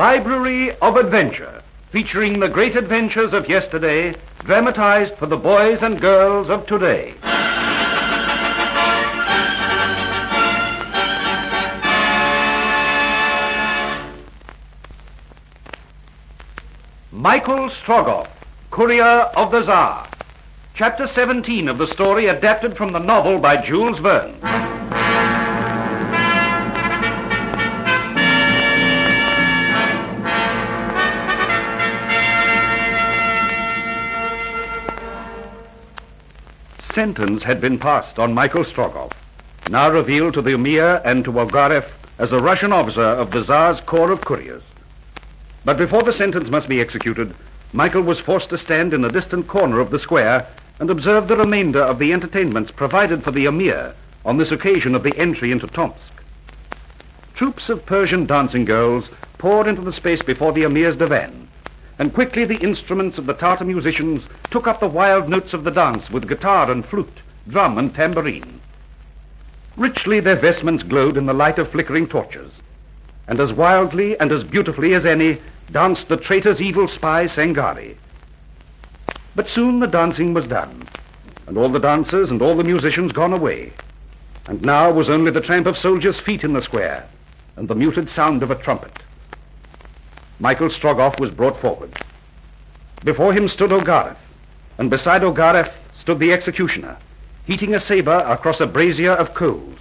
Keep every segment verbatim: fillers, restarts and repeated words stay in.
Library of Adventure, featuring the great adventures of yesterday, dramatized for the boys and girls of today. Michael Strogoff, Courier of the Tsar. Chapter seventeen of the story adapted from the novel by Jules Verne. Sentence had been passed on Michael Strogoff, now revealed to the Emir and to Ogareff as a Russian officer of the Tsar's Corps of Couriers. But before the sentence must be executed, Michael was forced to stand in a distant corner of the square and observe the remainder of the entertainments provided for the Emir on this occasion of the entry into Tomsk. Troops of Persian dancing girls poured into the space before the Emir's divan, and quickly the instruments of the Tartar musicians took up the wild notes of the dance with guitar and flute, drum and tambourine. Richly their vestments glowed in the light of flickering torches, and as wildly and as beautifully as any danced the traitor's evil spy Sangari. But soon the dancing was done, and all the dancers and all the musicians gone away, and now was only the tramp of soldiers' feet in the square and the muted sound of a trumpet. Michael Strogoff was brought forward. Before him stood Ogareff, and beside Ogareff stood the executioner, heating a saber across a brazier of coals.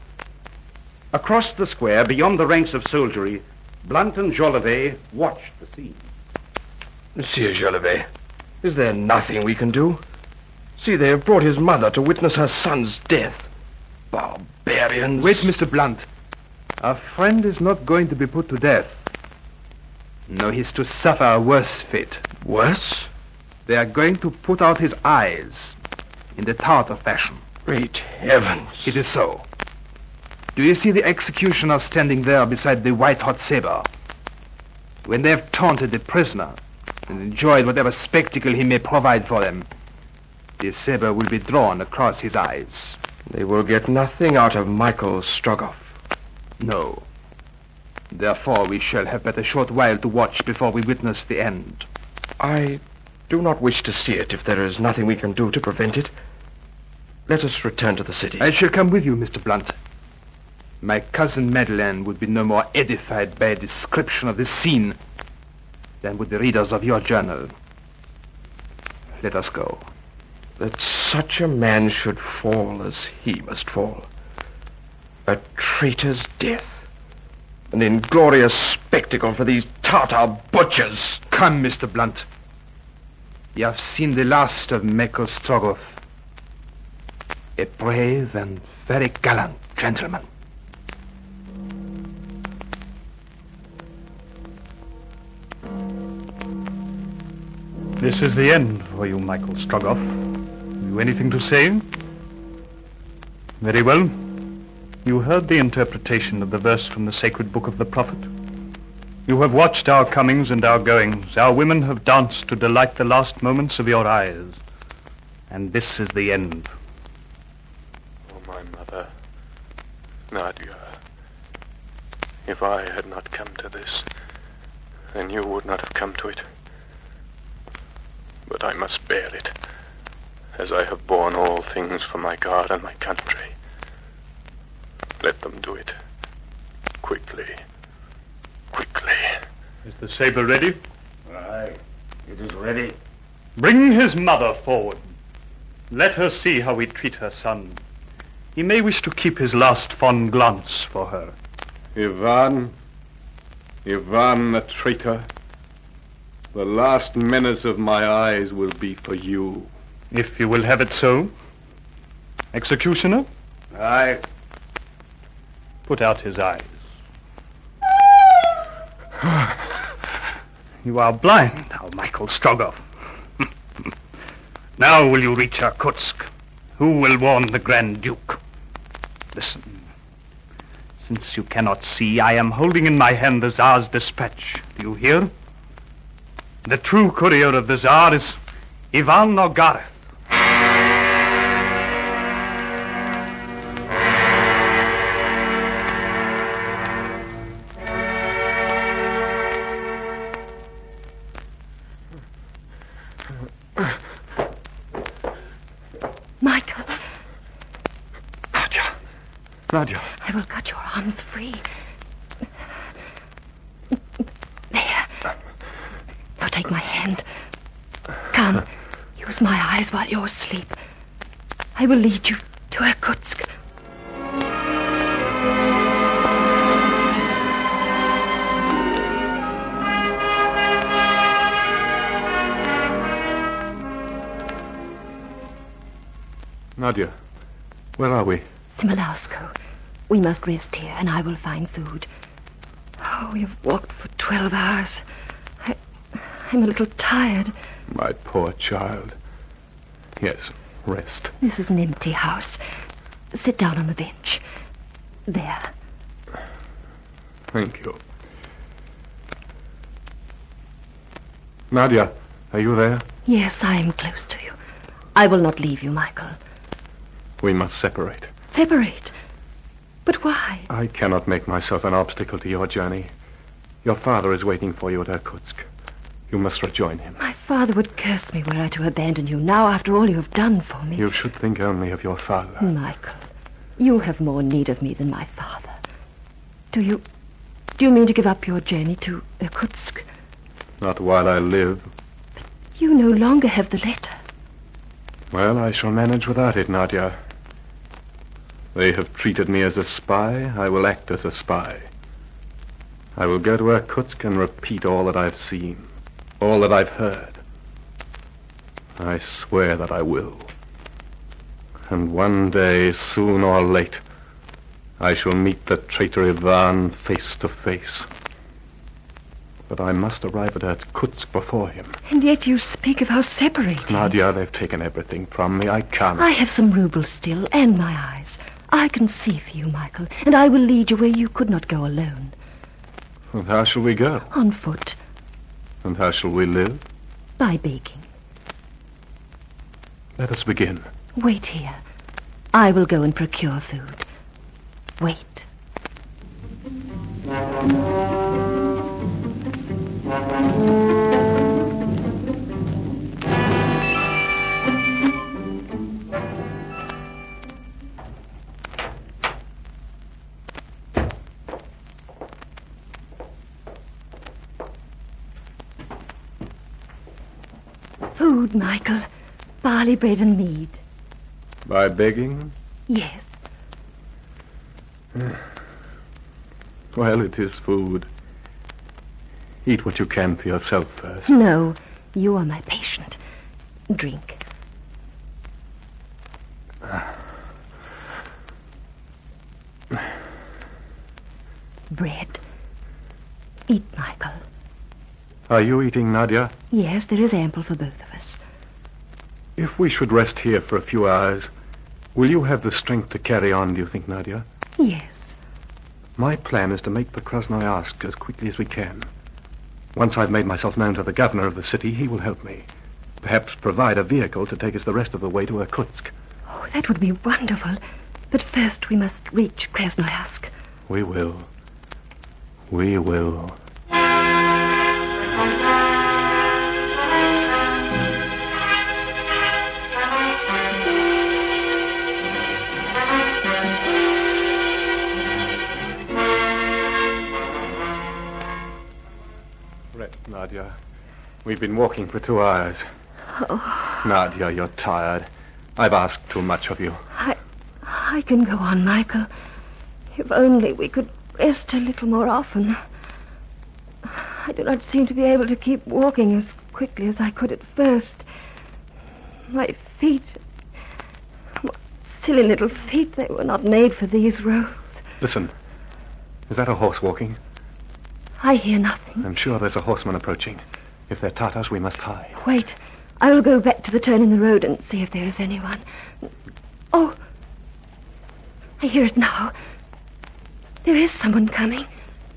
Across the square, beyond the ranks of soldiery, Blunt and Jolivet watched the scene. Monsieur Jolivet, is there nothing we can do? See, they have brought his mother to witness her son's death. Barbarians. Wait, Mister Blunt. Our friend is not going to be put to death. No, he's to suffer a worse fate. Worse? They are going to put out his eyes in the Tartar fashion. Great heavens. It is so. Do you see the executioner standing there beside the white-hot saber? When they have taunted the prisoner and enjoyed whatever spectacle he may provide for them, the saber will be drawn across his eyes. They will get nothing out of Michael Strogoff. No. Therefore, we shall have but a short while to watch before we witness the end. I do not wish to see it if there is nothing we can do to prevent it. Let us return to the city. I shall come with you, Mister Blunt. My cousin Madeleine would be no more edified by a description of this scene than would the readers of your journal. Let us go. That such a man should fall as he must fall. A traitor's death. An inglorious spectacle for these Tartar butchers. Come, Mister Blunt. You have seen the last of Michael Strogoff. A brave and very gallant gentleman. This is the end for you, Michael Strogoff. Have you anything to say? Very well. You heard the interpretation of the verse from the sacred book of the prophet. You have watched our comings and our goings. Our women have danced to delight the last moments of your eyes. And this is the end. Oh, my mother, Nadia, if I had not come to this, then you would not have come to it. But I must bear it, as I have borne all things for my God and my country. Let them do it. Quickly. Quickly. Is the saber ready? Aye, it is ready. Bring his mother forward. Let her see how we treat her son. He may wish to keep his last fond glance for her. Ivan, Ivan the traitor, the last minutes of my eyes will be for you. If you will have it so. Executioner? Aye. Put out his eyes. You are blind now, Michael Strogoff. Now will you reach Irkutsk? Who will warn the Grand Duke? Listen. Since you cannot see, I am holding in my hand the Tsar's dispatch. Do you hear? The true courier of the Tsar is Ivan Ogareff. Nadia. I will cut your arms free. There. Now take my hand. Come. Use my eyes while you're asleep. I will lead you to Irkutsk. Nadia, where are we? Simolarsko. We must rest here, and I will find food. Oh, we have walked for twelve hours. I, I'm a little tired. My poor child. Yes, rest. This is an empty house. Sit down on the bench. There. Thank you. Nadia, are you there? Yes, I am close to you. I will not leave you, Michael. We must separate. Separate? But why? I cannot make myself an obstacle to your journey. Your father is waiting for you at Irkutsk. You must rejoin him. My father would curse me were I to abandon you now after all you have done for me. You should think only of your father. Michael, you have more need of me than my father. Do you... Do you mean to give up your journey to Irkutsk? Not while I live. You no longer have the letter. Well, I shall manage without it, Nadia. They have treated me as a spy. I will act as a spy. I will go to Irkutsk and repeat all that I've seen, all that I've heard. I swear that I will. And one day, soon or late, I shall meet the traitor Ivan face to face. But I must arrive at Irkutsk before him. And yet you speak of how separating. Nadia, they've taken everything from me. I can't. I have some rubles still, and my eyes. I can see for you, Michael, and I will lead you where you could not go alone. And how shall we go? On foot. And how shall we live? By begging. Let us begin. Wait here. I will go and procure food. Wait. Food, Michael. Barley bread and mead. By begging? Yes. Well, it is food. Eat what you can for yourself first. No, you are my patient. Drink. Bread. Eat, Michael. Are you eating, Nadia? Yes, there is ample for both of us. If we should rest here for a few hours, will you have the strength to carry on, do you think, Nadia? Yes. My plan is to make for Krasnoyarsk as quickly as we can. Once I've made myself known to the governor of the city, he will help me. Perhaps provide a vehicle to take us the rest of the way to Irkutsk. Oh, that would be wonderful. But first we must reach Krasnoyarsk. We will. We will. Rest, Nadia. We've been walking for two hours. Oh. Nadia, you're tired. I've asked too much of you. I... I can go on, Michael. If only we could rest a little more often. I do not seem to be able to keep walking as quickly as I could at first. My feet... What silly little feet. They were not made for these roads. Listen. Is that a horse walking? I hear nothing. I'm sure there's a horseman approaching. If they're Tatars, we must hide. Wait. I will go back to the turn in the road and see if there is anyone. Oh, I hear it now. There is someone coming.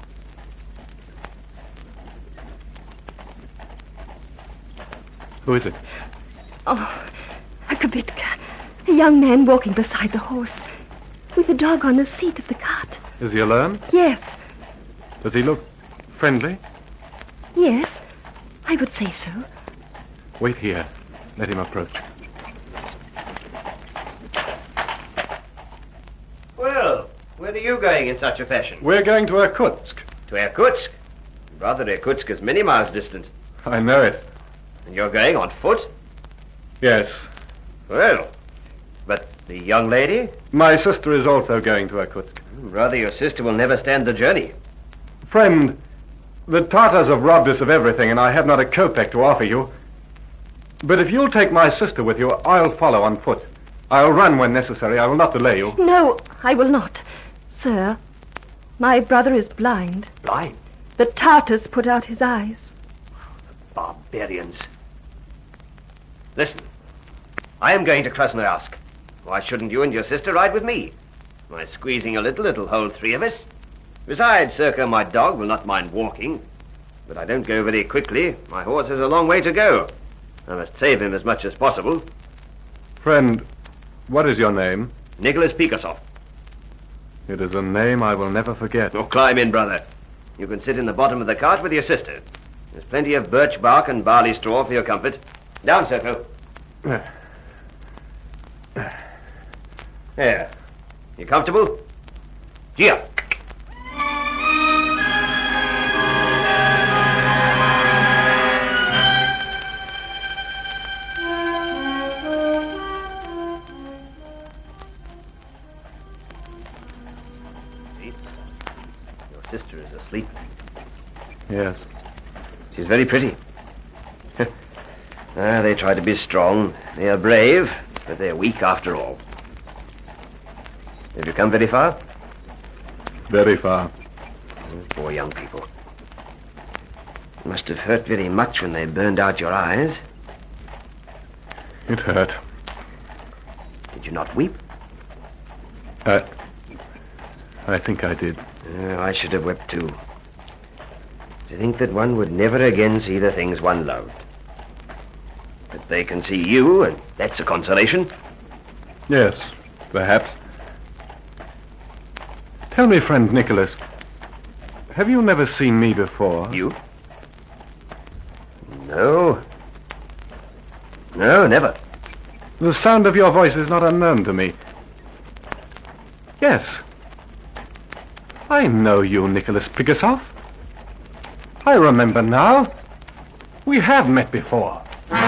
Who is it? Oh, a Kabitka. A young man walking beside the horse. With a dog on the seat of the cart. Is he alone? Yes. Does he look friendly? Yes, I would say so. Wait here. Let him approach. Well, Where are you going in such a fashion? We're going to Irkutsk. To Irkutsk? Brother, Irkutsk is many miles distant. I know it. And you're going on foot? Yes. Well, but the young lady? My sister is also going to Irkutsk. Brother, your sister will never stand the journey. Friend, the Tartars have robbed us of everything, and I have not a kopeck to offer you. But if you'll take my sister with you, I'll follow on foot. I'll run when necessary. I will not delay you. No, I will not. Sir, my brother is blind. Blind? The Tartars put out his eyes. Barbarians. Listen, I am going to Krasnoyarsk. Why shouldn't you and your sister ride with me? By squeezing a little, it'll hold three of us. Besides, Serko, my dog, will not mind walking. But I don't go very quickly. My horse has a long way to go. I must save him as much as possible. Friend, what is your name? Nicholas Pigasov. It is a name I will never forget. Oh, climb in, brother. You can sit in the bottom of the cart with your sister. There's plenty of birch bark and barley straw for your comfort. Down, Serko. There. You comfortable? Gee up. Your sister is asleep. Yes. She's very pretty. Ah, they try to be strong. They are brave, but they're weak after all. Have you come very far? Very far. Oh, poor young people. It must have hurt very much when they burned out your eyes. It hurt. Did you not weep? I... I think I did. Oh, I should have wept too. To think that one would never again see the things one loved. But they can see you, and that's a consolation. Yes, perhaps. Tell me, friend Nicholas, have you never seen me before? You? No. No, never. The sound of your voice is not unknown to me. Yes. I know you, Nicholas Pigasov. I remember now. We have met before.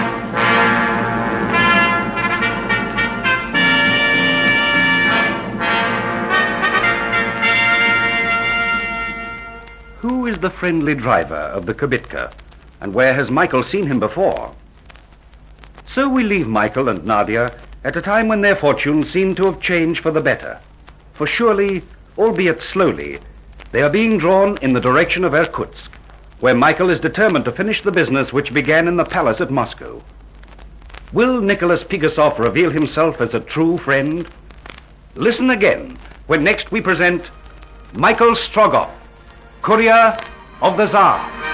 Who is the friendly driver of the Kibitka, and where has Michael seen him before? So we leave Michael and Nadia at a time when their fortunes seem to have changed for the better. For surely, albeit slowly, they are being drawn in the direction of Irkutsk, where Michael is determined to finish the business which began in the palace at Moscow. Will Nicholas Pigasov reveal himself as a true friend? Listen again when next we present Michael Strogoff, Courier of the Tsar.